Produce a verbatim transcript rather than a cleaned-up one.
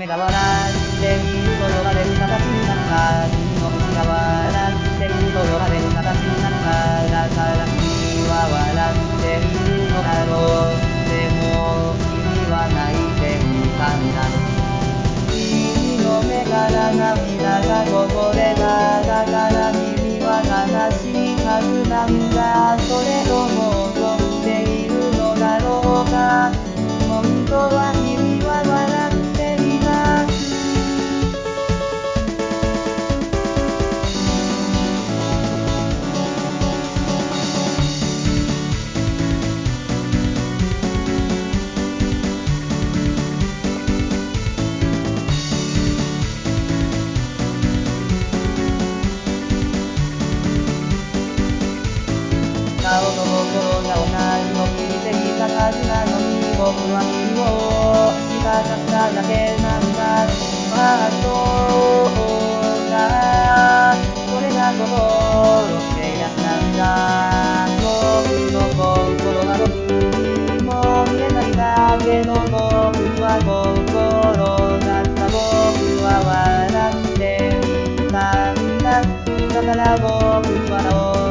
目が笑っていいと呼ばれる形になった君の口が笑っていいと呼ばれる形になっただから君は笑っているのだろうでも君は泣いていたんだ君の目から涙がこぼれただから君は悲しいはずなんだそれとも怒っているのだろうか本当は君は笑っていた顔と心が同じと聞いていたはずなのに僕は君を知らなかっただけなんだああそうかそれが心ってやつなんだ僕の心は僕にも見えないだけど僕は心だった僕は笑っていたんだだから僕は